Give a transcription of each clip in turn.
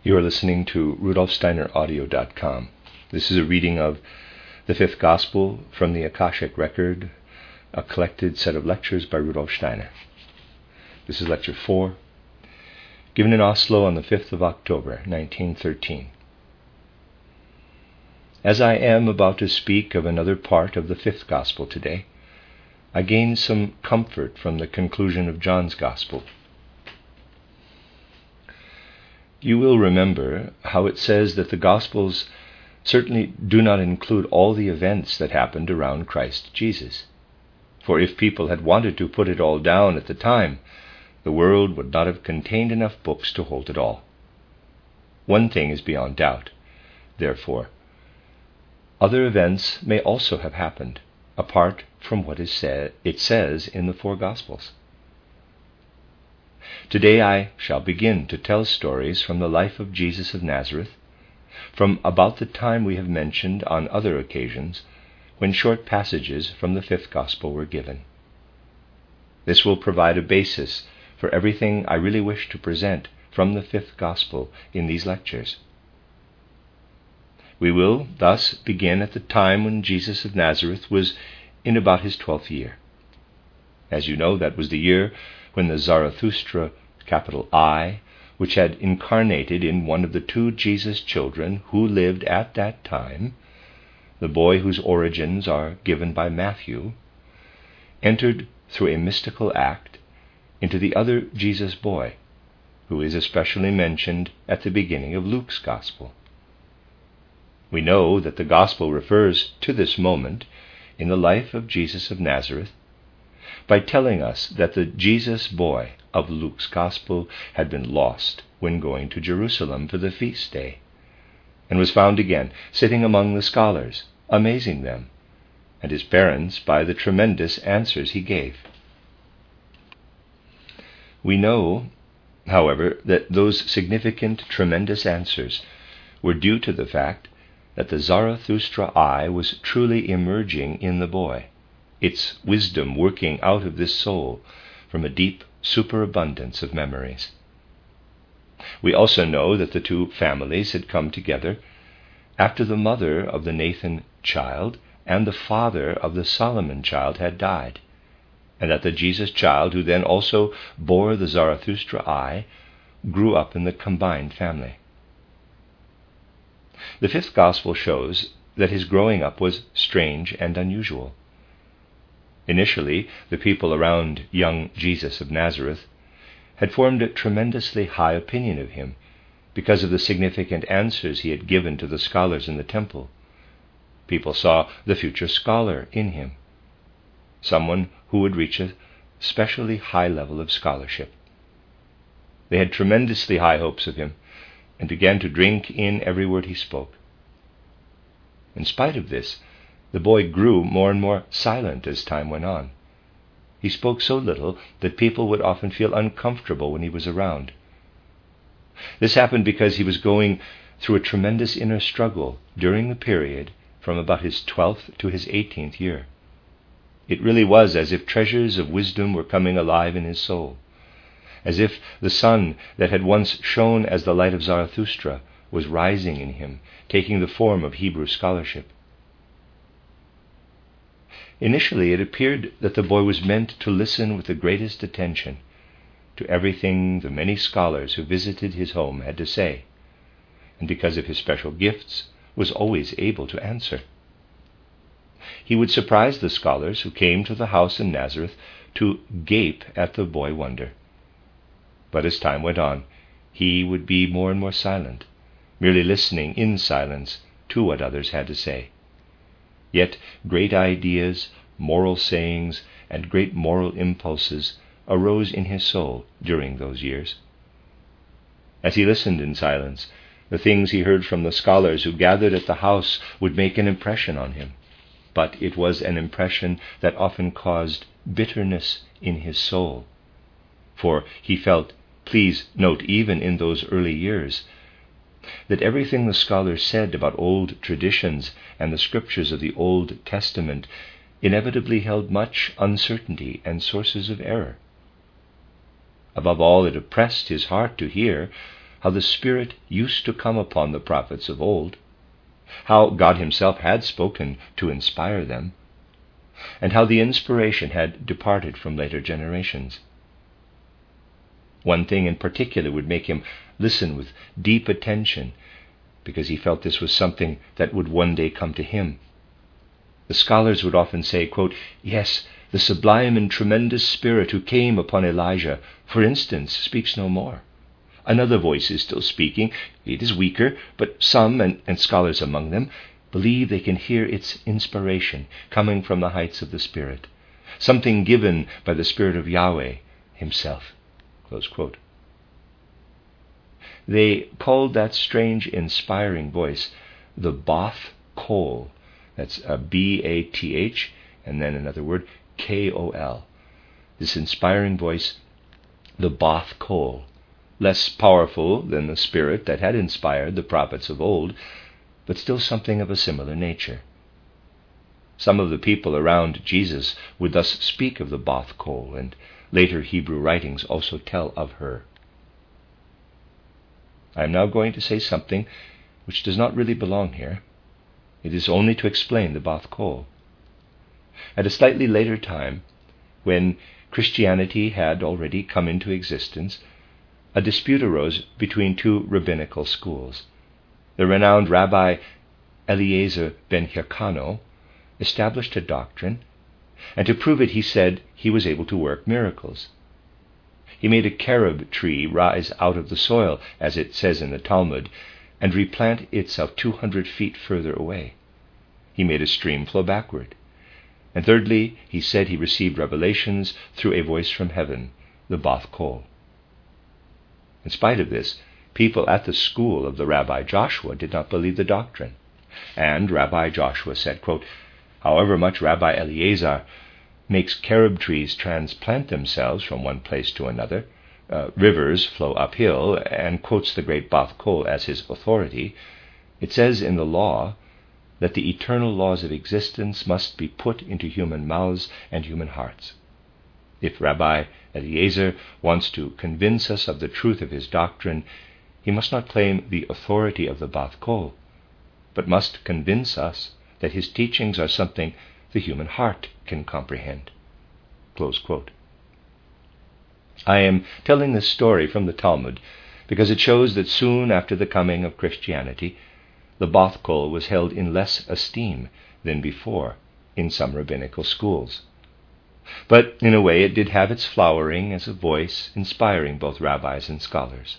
You are listening to rudolfsteineraudio.com. This is a reading of the Fifth Gospel from the Akashic Record, a collected set of lectures by Rudolf Steiner. This is Lecture 4, given in Oslo on the 5th of October, 1913. As I am about to speak of another part of the Fifth Gospel today, I gain some comfort from the conclusion of John's Gospel. You will remember how it says that the Gospels certainly do not include all the events that happened around Christ Jesus. For if people had wanted to put it all down at the time, the world would not have contained enough books to hold it all. One thing is beyond doubt, therefore. Other events may also have happened, apart from what it says in the four Gospels. Today I shall begin to tell stories from the life of Jesus of Nazareth, from about the time we have mentioned on other occasions, when short passages from the Fifth Gospel were given. This will provide a basis for everything I really wish to present from the Fifth Gospel in these lectures. We will thus begin at the time when Jesus of Nazareth was in about his 12th year. As you know, that was the year when the Zarathustra, capital I, which had incarnated in one of the two Jesus children who lived at that time, the boy whose origins are given by Matthew, entered through a mystical act into the other Jesus boy, who is especially mentioned at the beginning of Luke's Gospel. We know that the Gospel refers to this moment in the life of Jesus of Nazareth by telling us that the Jesus boy of Luke's Gospel had been lost when going to Jerusalem for the feast day, and was found again sitting among the scholars, amazing them, and his parents by the tremendous answers he gave. We know, however, that those significant, tremendous answers were due to the fact that the Zarathustra I was truly emerging in the boy, its wisdom working out of this soul from a deep superabundance of memories. We also know that the two families had come together after the mother of the Nathan child and the father of the Solomon child had died, and that the Jesus child, who then also bore the Zarathustra I, grew up in the combined family. The Fifth Gospel shows that his growing up was strange and unusual. Initially, the people around young Jesus of Nazareth had formed a tremendously high opinion of him because of the significant answers he had given to the scholars in the temple. People saw the future scholar in him, someone who would reach a specially high level of scholarship. They had tremendously high hopes of him and began to drink in every word he spoke. In spite of this, the boy grew more and more silent as time went on. He spoke so little that people would often feel uncomfortable when he was around. This happened because he was going through a tremendous inner struggle during the period from about his 12th to his 18th year. It really was as if treasures of wisdom were coming alive in his soul, as if the sun that had once shone as the light of Zarathustra was rising in him, taking the form of Hebrew scholarship. Initially, it appeared that the boy was meant to listen with the greatest attention to everything the many scholars who visited his home had to say, and because of his special gifts, was always able to answer. He would surprise the scholars who came to the house in Nazareth to gape at the boy wonder. But as time went on, he would be more and more silent, merely listening in silence to what others had to say. Yet great ideas, moral sayings, and great moral impulses arose in his soul during those years. As he listened in silence, the things he heard from the scholars who gathered at the house would make an impression on him, but it was an impression that often caused bitterness in his soul, for he felt, please note even in those early years, that everything the scholars said about old traditions and the scriptures of the Old Testament inevitably held much uncertainty and sources of error. Above all, it oppressed his heart to hear, how the Spirit used to come upon the prophets of old, how God himself had spoken to inspire them, and how the inspiration had departed from later generations. One thing in particular would make him listen with deep attention, because he felt this was something that would one day come to him. The scholars would often say, quote, "Yes, the sublime and tremendous Spirit who came upon Elijah, for instance, speaks no more. Another voice is still speaking. It is weaker, but some, and scholars among them, believe they can hear its inspiration coming from the heights of the Spirit, something given by the Spirit of Yahweh himself." Close quote. They called that strange, inspiring voice the Bath Kol. That's B-A-T-H, and then another word, K-O-L. This inspiring voice, the Bath Kol, less powerful than the Spirit that had inspired the prophets of old, but still something of a similar nature. Some of the people around Jesus would thus speak of the Bath Kol, and later Hebrew writings also tell of her. I am now going to say something which does not really belong here. It is only to explain the Bath Kol. At a slightly later time, when Christianity had already come into existence, a dispute arose between two rabbinical schools. The renowned Rabbi Eliezer ben Hyrcano established a doctrine, and to prove it he said he was able to work miracles. He made a carob tree rise out of the soil, as it says in the Talmud, and replant itself 200 feet further away. He made a stream flow backward. And thirdly, he said he received revelations through a voice from heaven, the Bath Kol. In spite of this, people at the school of the Rabbi Joshua did not believe the doctrine. And Rabbi Joshua said, quote, "However much Rabbi Eliezer makes carob trees transplant themselves from one place to another, rivers flow uphill, and quotes the great Bath Kol as his authority, it says in the law that the eternal laws of existence must be put into human mouths and human hearts. If Rabbi Eliezer wants to convince us of the truth of his doctrine, he must not claim the authority of the Bath Kol, but must convince us that his teachings are something the human heart can comprehend." Close quote. I am telling this story from the Talmud because it shows that soon after the coming of Christianity, the Bath Kol was held in less esteem than before in some rabbinical schools. But in a way it did have its flowering as a voice inspiring both rabbis and scholars.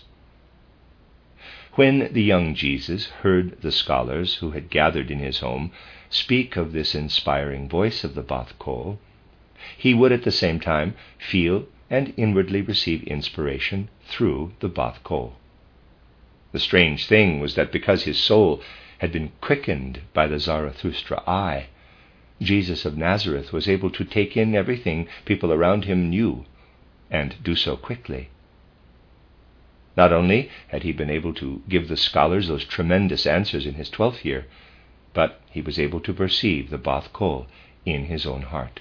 When the young Jesus heard the scholars who had gathered in his home speak of this inspiring voice of the Bath Kol, he would at the same time feel and inwardly receive inspiration through the Bath Kol. The strange thing was that because his soul had been quickened by the Zarathustra eye, Jesus of Nazareth was able to take in everything people around him knew, and do so quickly. Not only had he been able to give the scholars those tremendous answers in his 12th year, but he was able to perceive the Bath Kol in his own heart.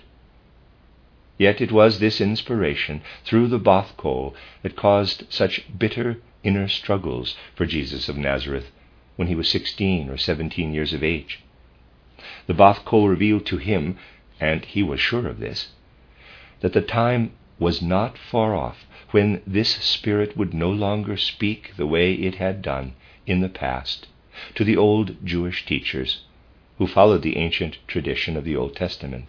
Yet it was this inspiration through the Bath Kol that caused such bitter inner struggles for Jesus of Nazareth when he was 16 or 17 years of age. The Bath Kol revealed to him, and he was sure of this, that the time was not far off when this Spirit would no longer speak the way it had done in the past to the old Jewish teachers who followed the ancient tradition of the Old Testament.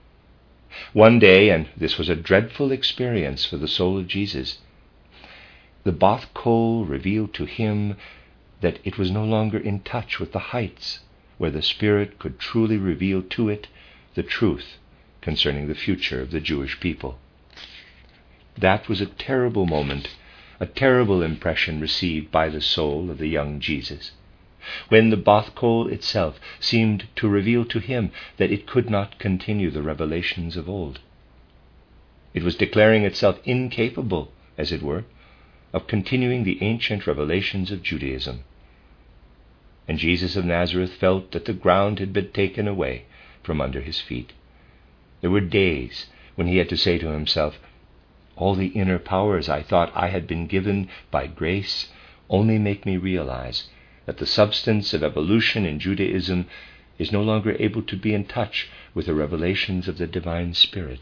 One day, and this was a dreadful experience for the soul of Jesus, the Bath Kol revealed to him that it was no longer in touch with the heights where the Spirit could truly reveal to it the truth concerning the future of the Jewish people. That was a terrible moment, a terrible impression received by the soul of the young Jesus, when the Bath Kol itself seemed to reveal to him that it could not continue the revelations of old. It was declaring itself incapable, as it were, of continuing the ancient revelations of Judaism. And Jesus of Nazareth felt that the ground had been taken away from under his feet. There were days when he had to say to himself, "All the inner powers I thought I had been given by grace only make me realize that the substance of evolution in Judaism is no longer able to be in touch with the revelations of the divine Spirit.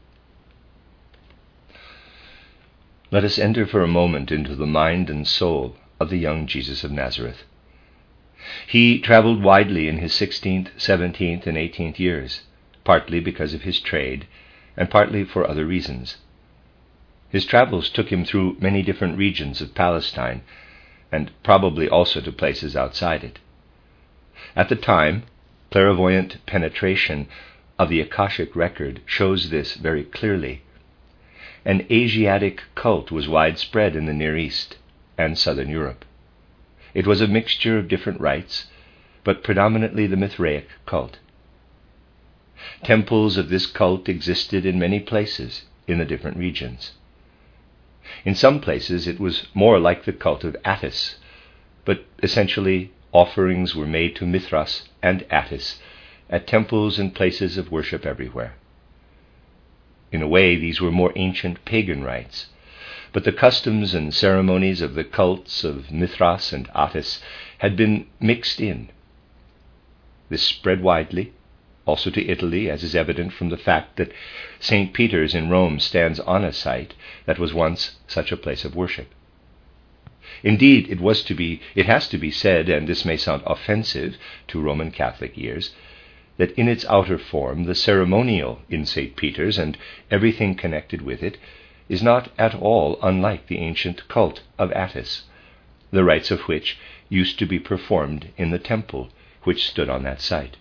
Let us enter for a moment into the mind and soul of the young Jesus of Nazareth. He traveled widely in his 16th, 17th, and 18th years, partly because of his trade, and partly for other reasons. His travels took him through many different regions of Palestine, and probably also to places outside it. At the time, clairvoyant penetration of the Akashic record shows this very clearly. An Asiatic cult was widespread in the Near East and Southern Europe. It was a mixture of different rites, but predominantly the Mithraic cult. Temples of this cult existed in many places in the different regions. In some places it was more like the cult of Attis, but essentially offerings were made to Mithras and Attis at temples and places of worship everywhere. In a way, these were more ancient pagan rites, but the customs and ceremonies of the cults of Mithras and Attis had been mixed in. This spread widely, also to Italy, as is evident from the fact that St. Peter's in Rome stands on a site that was once such a place of worship. Indeed, it has to be said, and this may sound offensive to Roman Catholic ears, that in its outer form, the ceremonial in St. Peter's and everything connected with it is not at all unlike the ancient cult of Attis, the rites of which used to be performed in the temple which stood on that site.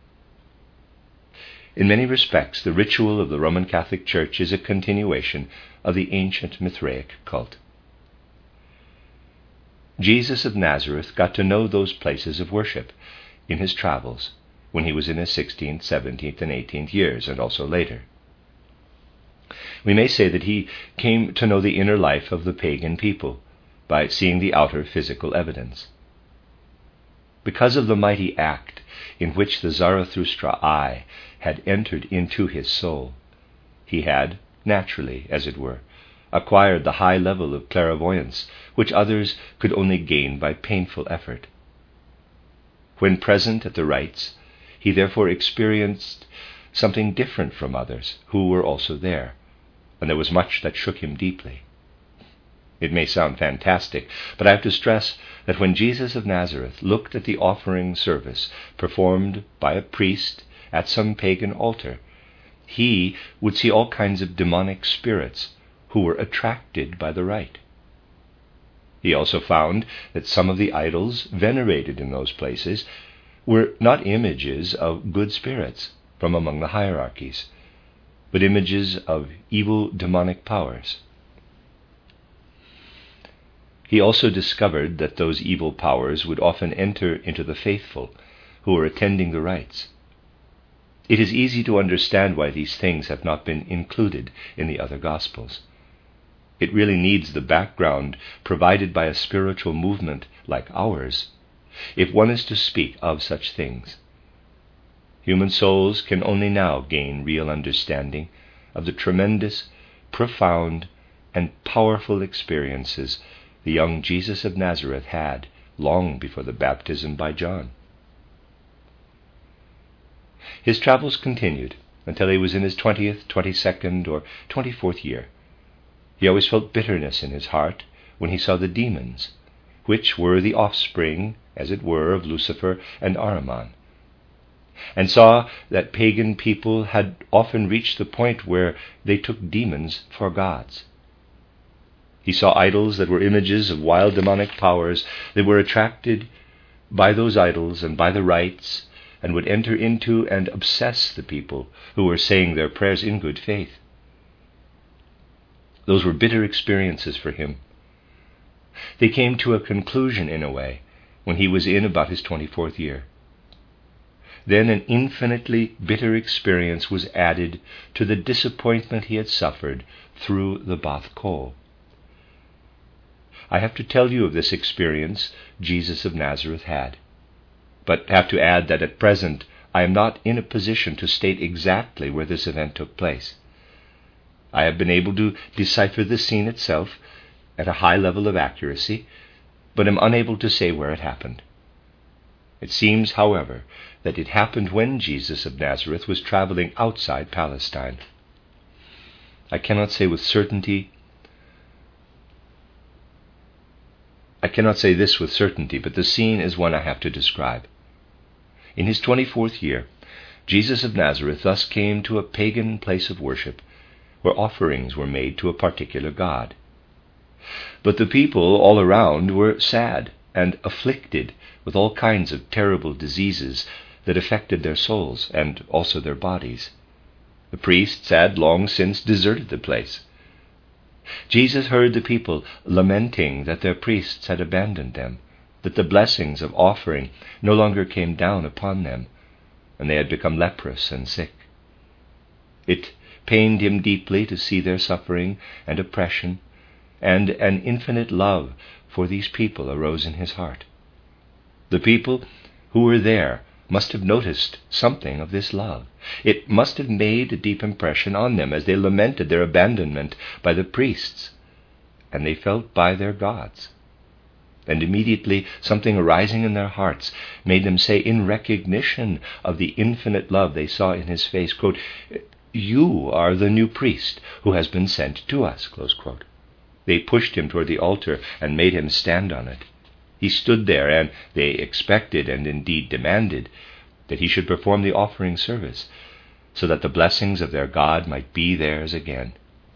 In many respects, the ritual of the Roman Catholic Church is a continuation of the ancient Mithraic cult. Jesus of Nazareth got to know those places of worship in his travels when he was in his 16th, 17th, and 18th years, and also later. We may say that he came to know the inner life of the pagan people by seeing the outer physical evidence. Because of the mighty act in which the Zarathustra eye had entered into his soul, he had, naturally, as it were, acquired the high level of clairvoyance which others could only gain by painful effort. When present at the rites, he therefore experienced something different from others who were also there, and there was much that shook him deeply. It may sound fantastic, but I have to stress that when Jesus of Nazareth looked at the offering service performed by a priest at some pagan altar, he would see all kinds of demonic spirits who were attracted by the rite. He also found that some of the idols venerated in those places were not images of good spirits from among the hierarchies, but images of evil demonic powers. He also discovered that those evil powers would often enter into the faithful who were attending the rites. It is easy to understand why these things have not been included in the other Gospels. It really needs the background provided by a spiritual movement like ours, if one is to speak of such things. Human souls can only now gain real understanding of the tremendous, profound, and powerful experiences the young Jesus of Nazareth had long before the baptism by John. His travels continued until he was in his 20th, 22nd, or 24th year. He always felt bitterness in his heart when he saw the demons, which were the offspring, as it were, of Lucifer and Ahriman, and saw that pagan people had often reached the point where they took demons for gods. He saw idols that were images of wild demonic powers that were attracted by those idols and by the rites, and would enter into and obsess the people who were saying their prayers in good faith. Those were bitter experiences for him. They came to a conclusion, in a way, when he was in about his 24th year. Then an infinitely bitter experience was added to the disappointment he had suffered through the Bath Kol. I have to tell you of this experience Jesus of Nazareth had, but have to add that at present I am not in a position to state exactly where this event took place. I have been able to decipher the scene itself at a high level of accuracy, but am unable to say where it happened. It seems, however, that it happened when Jesus of Nazareth was traveling outside Palestine. I cannot say this with certainty, but the scene is one I have to describe. In his 24th year, Jesus of Nazareth thus came to a pagan place of worship, where offerings were made to a particular god. But the people all around were sad and afflicted with all kinds of terrible diseases that affected their souls and also their bodies. The priests had long since deserted the place. Jesus heard the people lamenting that their priests had abandoned them, that the blessings of offering no longer came down upon them, and they had become leprous and sick. It pained him deeply to see their suffering and oppression, and an infinite love for these people arose in his heart. The people who were there must have noticed something of this love. It must have made a deep impression on them as they lamented their abandonment by the priests, and they felt by their gods. And immediately something arising in their hearts made them say, in recognition of the infinite love they saw in his face, quote, "You are the new priest who has been sent to us," close quote. They pushed him toward the altar and made him stand on it. He stood there, and they expected and indeed demanded that he should perform the offering service so that the blessings of their God might be theirs again.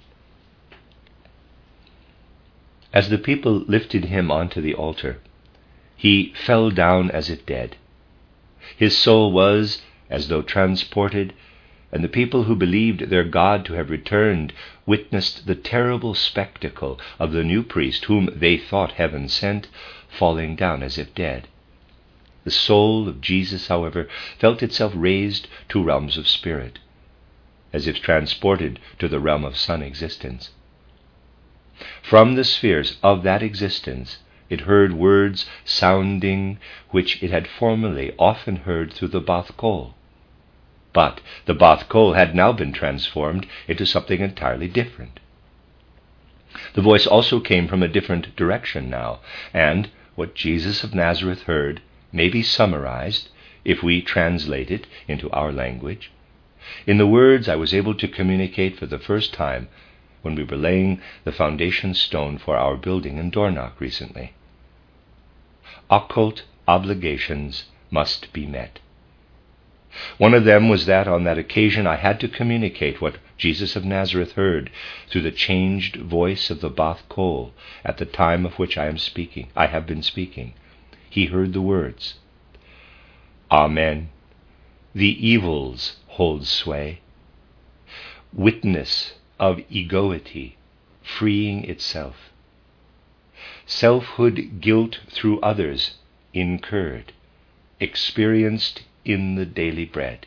As the people lifted him onto the altar, he fell down as if dead. His soul was as though transported, and the people who believed their God to have returned witnessed the terrible spectacle of the new priest, whom they thought heaven sent, falling down as if dead. The soul of Jesus, however, felt itself raised to realms of spirit, as if transported to the realm of sun existence. From the spheres of that existence, it heard words sounding which it had formerly often heard through the Bath Kol. But the Bath Kol had now been transformed into something entirely different. The voice also came from a different direction now, and what Jesus of Nazareth heard may be summarized, if we translate it into our language, in the words I was able to communicate for the first time when we were laying the foundation stone for our building in Dornach recently. Occult obligations must be met. One of them was that on that occasion I had to communicate what Jesus of Nazareth heard through the changed voice of the Bath Kol at the time of which I have been speaking. He heard the words, "Amen. The evils hold sway. Witness of egoity freeing itself. Selfhood guilt through others incurred, experienced in the daily bread.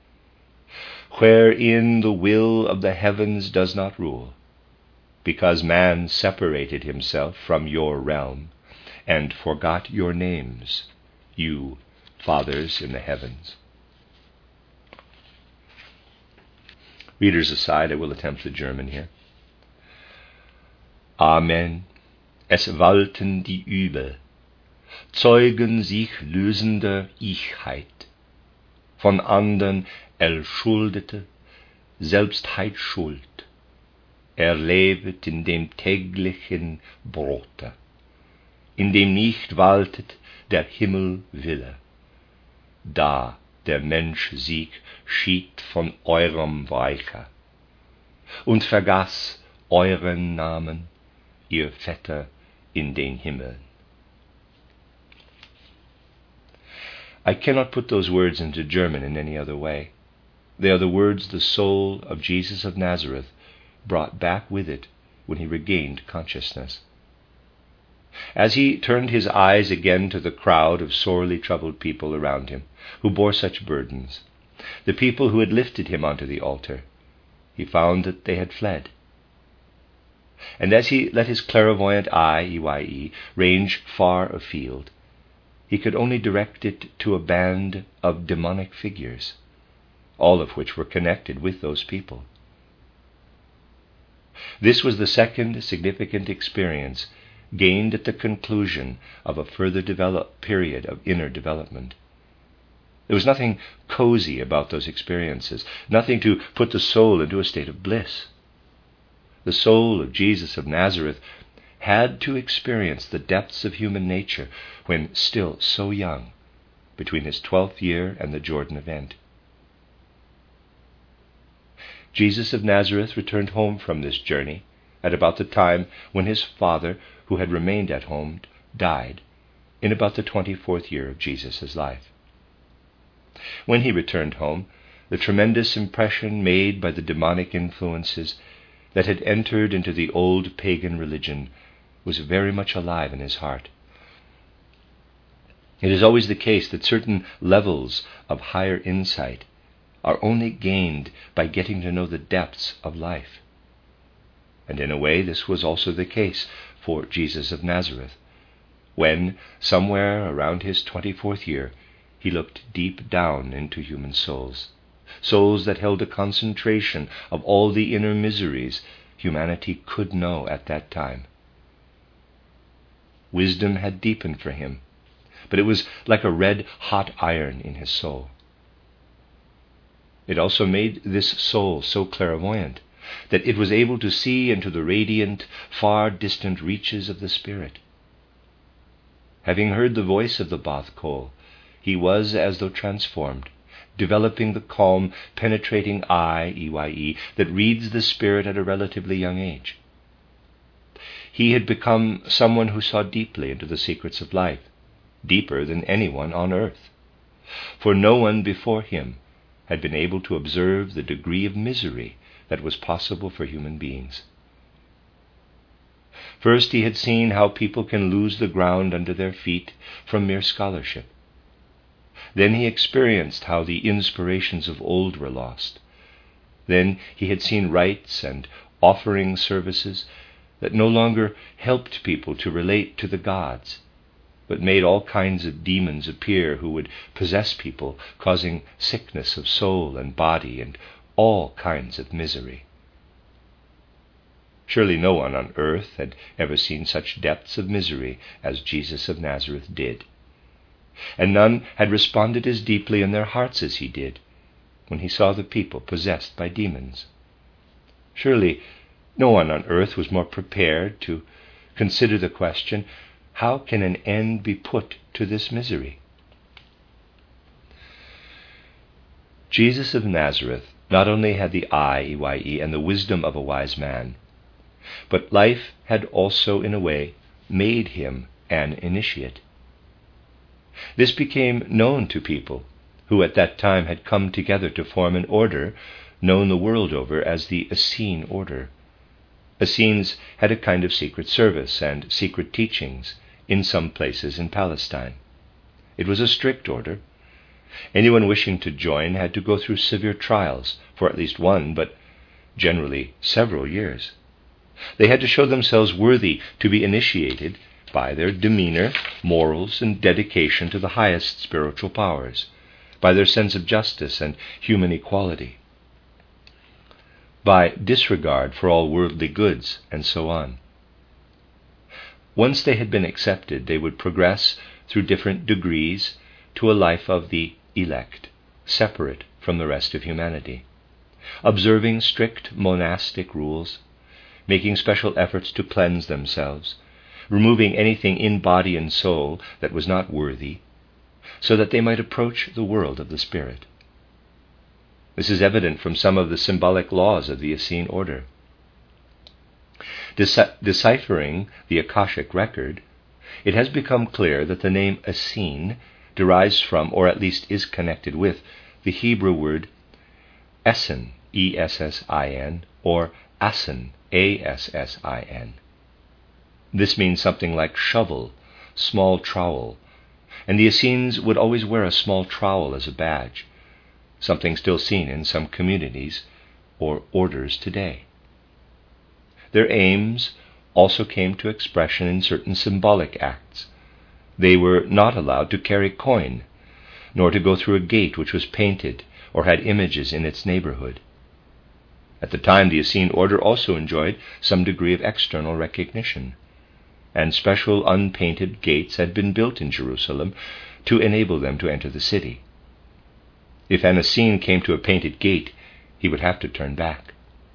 Wherein the will of the heavens does not rule, because man separated himself from your realm and forgot your names, you fathers in the heavens." Readers aside, I will attempt the German here. Amen. Es walten die Übel, zeugen sich lösender Ichheit, von andern erschuldete Selbstheitschuld, erlebet in dem täglichen Brote, in dem nicht waltet der Himmelwille, da der Mensch Sieg schied von eurem Weiche und vergaß euren Namen, ihr Väter in den Himmeln. I cannot put those words into German in any other way. They are the words the soul of Jesus of Nazareth brought back with it when he regained consciousness. As he turned his eyes again to the crowd of sorely troubled people around him, who bore such burdens, the people who had lifted him onto the altar, he found that they had fled. And as he let his clairvoyant eye, EYE, range far afield, he could only direct it to a band of demonic figures, all of which were connected with those people. This was the second significant experience gained at the conclusion of a further period of inner development. There was nothing cozy about those experiences, nothing to put the soul into a state of bliss. The soul of Jesus of Nazareth had to experience the depths of human nature when still so young, between his 12th year and the Jordan event. Jesus of Nazareth returned home from this journey at about the time when his father, who had remained at home, died, in about the 24th year of Jesus' life. When he returned home, the tremendous impression made by the demonic influences that had entered into the old pagan religion was very much alive in his heart. It is always the case that certain levels of higher insight are only gained by getting to know the depths of life. And in a way, this was also the case for Jesus of Nazareth, when, somewhere around his 24th year, he looked deep down into human souls, souls that held a concentration of all the inner miseries humanity could know at that time. Wisdom had deepened for him, but it was like a red-hot iron in his soul. It also made this soul so clairvoyant that it was able to see into the radiant, far-distant reaches of the Spirit. Having heard the voice of the Bath Kol, he was as though transformed, developing the calm, penetrating eye, EYE, that reads the Spirit at a relatively young age. He had become someone who saw deeply into the secrets of life, deeper than anyone on earth, for no one before him had been able to observe the degree of misery that was possible for human beings. First, he had seen how people can lose the ground under their feet from mere scholarship. Then he experienced how the inspirations of old were lost. Then he had seen rites and offering services that no longer helped people to relate to the gods, but made all kinds of demons appear who would possess people, causing sickness of soul and body and all kinds of misery. Surely no one on earth had ever seen such depths of misery as Jesus of Nazareth did, and none had responded as deeply in their hearts as he did when he saw the people possessed by demons. Surely no one on earth was more prepared to consider the question, how can an end be put to this misery? Jesus of Nazareth not only had the eye, EYE, and the wisdom of a wise man, but life had also, in a way, made him an initiate. This became known to people who at that time had come together to form an order known the world over as the Essene order. Essenes had a kind of secret service and secret teachings in some places in Palestine. It was a strict order. Anyone wishing to join had to go through severe trials for at least one, but generally several years. They had to show themselves worthy to be initiated by their demeanor, morals, and dedication to the highest spiritual powers, by their sense of justice and human equality, by disregard for all worldly goods, and so on. Once they had been accepted, they would progress through different degrees to a life of the elect, separate from the rest of humanity, observing strict monastic rules, making special efforts to cleanse themselves, removing anything in body and soul that was not worthy, so that they might approach the world of the Spirit. This is evident from some of the symbolic laws of the Essene order. Deciphering the Akashic record, it has become clear that the name Essene derives from, or at least is connected with, the Hebrew word Essin, E-S-S-I-N, or Assin, A-S-S-I-N. This means something like shovel, small trowel, and the Essenes would always wear a small trowel as a badge, something still seen in some communities or orders today. Their aims also came to expression in certain symbolic acts. They were not allowed to carry coin, nor to go through a gate which was painted or had images in its neighborhood. At the time, the Essene order also enjoyed some degree of external recognition. and special unpainted gates had been built in Jerusalem to enable them to enter the city. If an Essene came to a painted gate, he would have to turn back.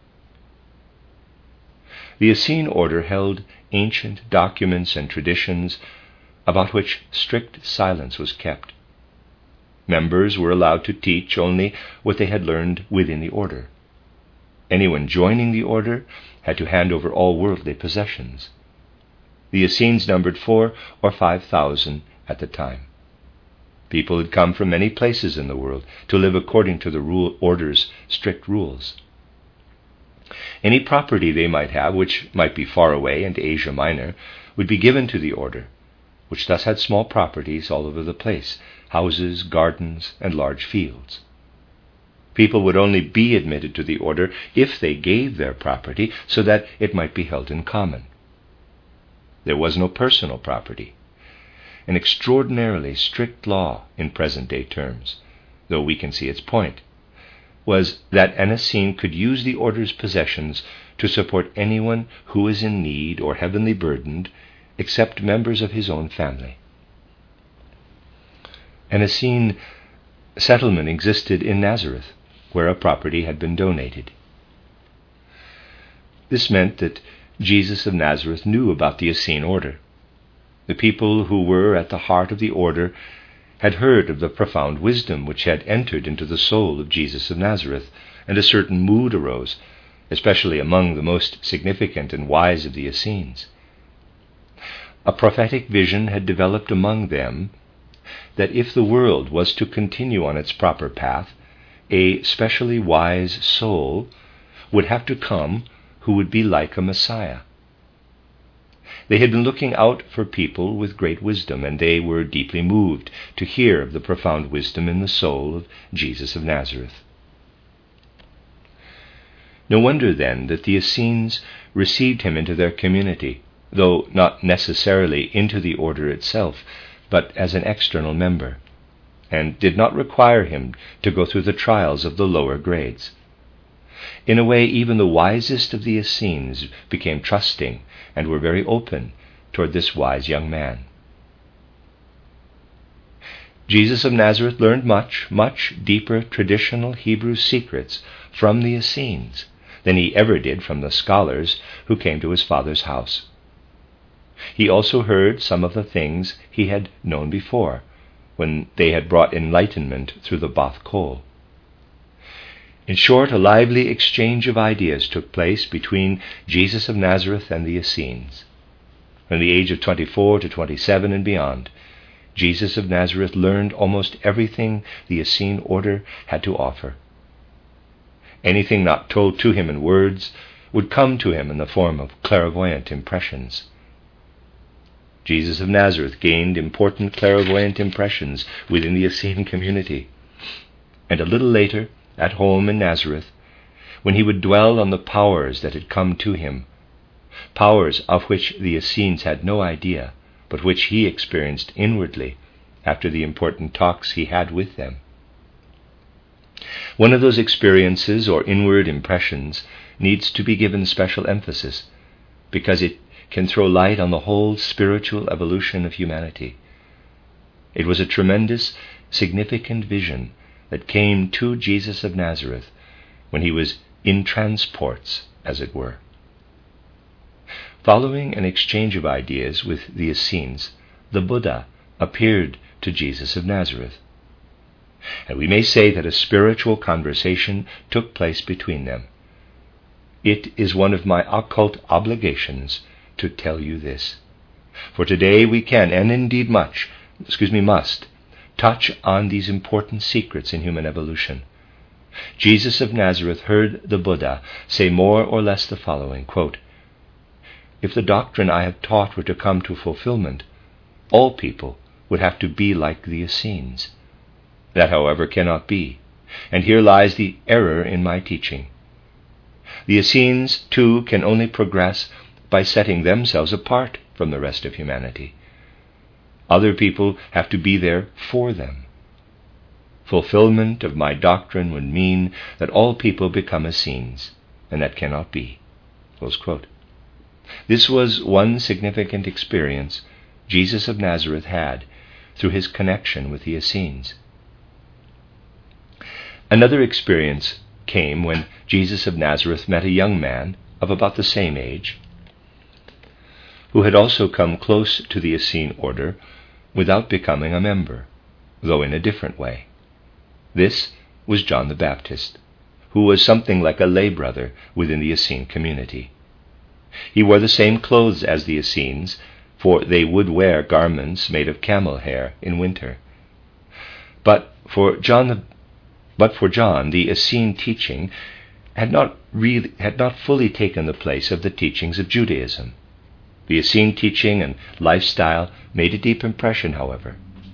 The Essene order held ancient documents and traditions about which strict silence was kept. Members were allowed to teach only what they had learned within the order. Anyone joining the order had to hand over all worldly possessions. The Essenes numbered 4,000 or 5,000 at the time. People had come from many places in the world to live according to the order's strict rules. Any property they might have, which might be far away in Asia Minor, would be given to the order, which thus had small properties all over the place, houses, gardens, and large fields. People would only be admitted to the order if they gave their property so that it might be held in common. There was no personal property, an extraordinarily strict law in present-day terms, though we can see its point, was that an Essene could use the order's possessions to support anyone who is in need or heavily burdened, except members of his own family. An Essene settlement existed in Nazareth, where a property had been donated. This meant that Jesus of Nazareth knew about the Essene order. The people who were at the heart of the order had heard of the profound wisdom which had entered into the soul of Jesus of Nazareth, and a certain mood arose, especially among the most significant and wise of the Essenes. A prophetic vision had developed among them that if the world was to continue on its proper path, a specially wise soul would have to come who would be like a Messiah. They had been looking out for people with great wisdom, and they were deeply moved to hear of the profound wisdom in the soul of Jesus of Nazareth. No wonder, then, that the Essenes received him into their community, though not necessarily into the order itself, but as an external member, and did not require him to go through the trials of the lower grades. In a way, even the wisest of the Essenes became trusting and were very open toward this wise young man. Jesus of Nazareth learned much deeper traditional Hebrew secrets from the Essenes than he ever did from the scholars who came to his father's house. He also heard some of the things he had known before, when they had brought enlightenment through the Bath Kol. In short, a lively exchange of ideas took place between Jesus of Nazareth and the Essenes. From the age of 24 to 27 and beyond, Jesus of Nazareth learned almost everything the Essene order had to offer. Anything not told to him in words would come to him in the form of clairvoyant impressions. Jesus of Nazareth gained important clairvoyant impressions within the Essene community, and a little later, at home in Nazareth, when he would dwell on the powers that had come to him, powers of which the Essenes had no idea, but which he experienced inwardly after the important talks he had with them. One of those experiences or inward impressions needs to be given special emphasis, because it can throw light on the whole spiritual evolution of humanity. It was a tremendous, significant vision that came to Jesus of Nazareth when he was in transports, as it were. Following an exchange of ideas with the Essenes, the Buddha appeared to Jesus of Nazareth. And we may say that a spiritual conversation took place between them. It is one of my occult obligations to tell you this. For today we can, and indeed must, touch on these important secrets in human evolution. Jesus of Nazareth heard the Buddha say more or less the following, quote, "If the doctrine I have taught were to come to fulfillment, all people would have to be like the Essenes. That, however, cannot be, and here lies the error in my teaching. The Essenes, too, can only progress by setting themselves apart from the rest of humanity. Other people have to be there for them. Fulfillment of my doctrine would mean that all people become Essenes, and that cannot be." Close quote. This was one significant experience Jesus of Nazareth had through his connection with the Essenes. Another experience came when Jesus of Nazareth met a young man of about the same age, who had also come close to the Essene order without becoming a member, though in a different way. This was John the Baptist, who was something like a lay brother within the Essene community. He wore the same clothes as the Essenes, for they would wear garments made of camel hair in winter. But for John, the Essene teaching had not fully taken the place of the teachings of Judaism. The Essene teaching and lifestyle made a deep impression, however,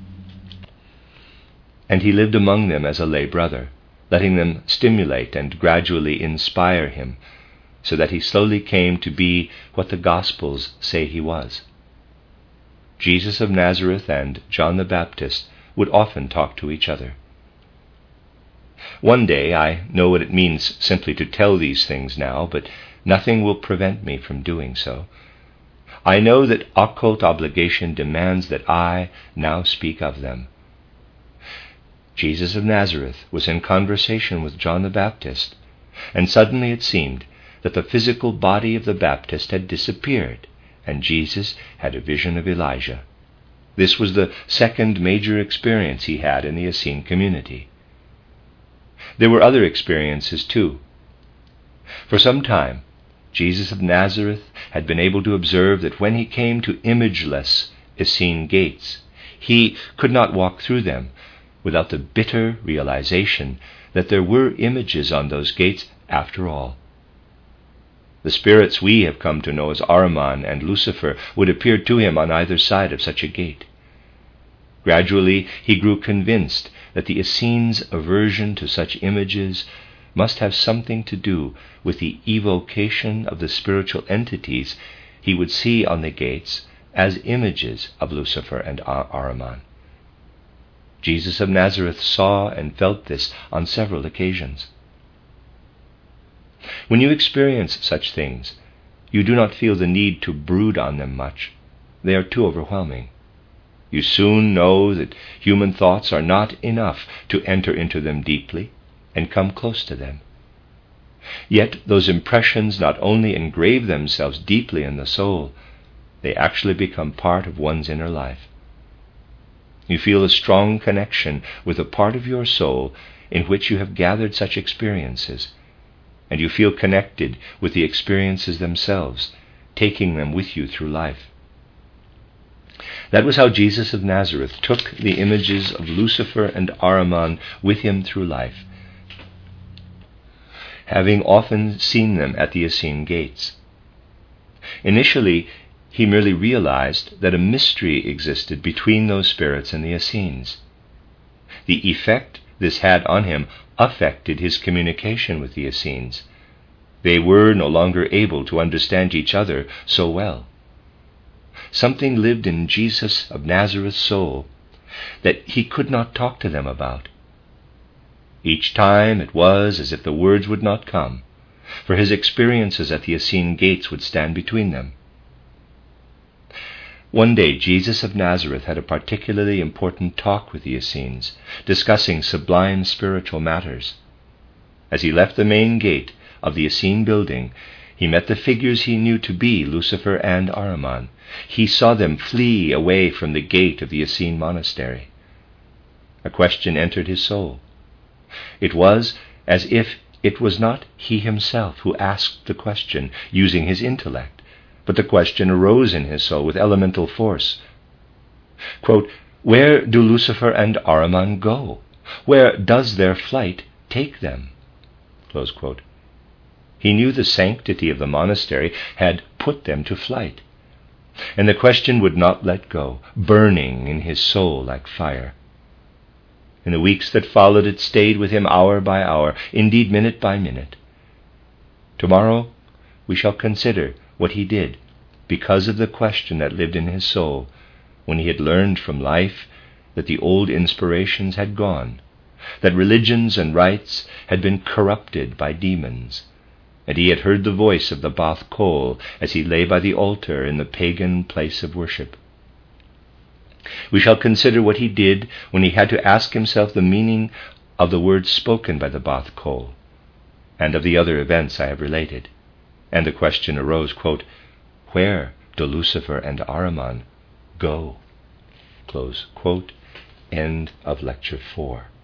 and he lived among them as a lay brother, letting them stimulate and gradually inspire him, so that he slowly came to be what the Gospels say he was. Jesus of Nazareth and John the Baptist would often talk to each other. One day, I know what it means simply to tell these things now, but nothing will prevent me from doing so. I know that occult obligation demands that I now speak of them. Jesus of Nazareth was in conversation with John the Baptist, and suddenly it seemed that the physical body of the Baptist had disappeared, and Jesus had a vision of Elijah. This was the second major experience he had in the Essene community. There were other experiences too. For some time, Jesus of Nazareth had been able to observe that when he came to imageless Essene gates, he could not walk through them without the bitter realization that there were images on those gates after all. The spirits we have come to know as Ahriman and Lucifer would appear to him on either side of such a gate. Gradually he grew convinced that the Essenes' aversion to such images must have something to do with the evocation of the spiritual entities he would see on the gates as images of Lucifer and Ahriman. Jesus of Nazareth saw and felt this on several occasions. When you experience such things, you do not feel the need to brood on them much. They are too overwhelming. You soon know that human thoughts are not enough to enter into them deeply and come close to them. Yet those impressions not only engrave themselves deeply in the soul, they actually become part of one's inner life. You feel a strong connection with a part of your soul in which you have gathered such experiences, and you feel connected with the experiences themselves, taking them with you through life. That was how Jesus of Nazareth took the images of Lucifer and Ahriman with him through life, having often seen them at the Essene gates. Initially, he merely realized that a mystery existed between those spirits and the Essenes. The effect this had on him affected his communication with the Essenes. They were no longer able to understand each other so well. Something lived in Jesus of Nazareth's soul that he could not talk to them about. Each time it was as if the words would not come, for his experiences at the Essene gates would stand between them. One day Jesus of Nazareth had a particularly important talk with the Essenes, discussing sublime spiritual matters. As he left the main gate of the Essene building, he met the figures he knew to be Lucifer and Ahriman. He saw them flee away from the gate of the Essene monastery. A question entered his soul. It was as if it was not he himself who asked the question using his intellect, but the question arose in his soul with elemental force. Quote, "Where do Lucifer and Ahriman go? Where does their flight take them?" Close quote. He knew the sanctity of the monastery had put them to flight, and the question would not let go, burning in his soul like fire. In the weeks that followed, it stayed with him hour by hour, indeed minute by minute. Tomorrow we shall consider what he did because of the question that lived in his soul when he had learned from life that the old inspirations had gone, that religions and rites had been corrupted by demons, and he had heard the voice of the Bath Kol as he lay by the altar in the pagan place of worship. We shall consider what he did when he had to ask himself the meaning of the words spoken by the Bath Kol, and of the other events I have related. And the question arose, quote, "Where do Lucifer and Ahriman go?" Close quote. End of Lecture 4.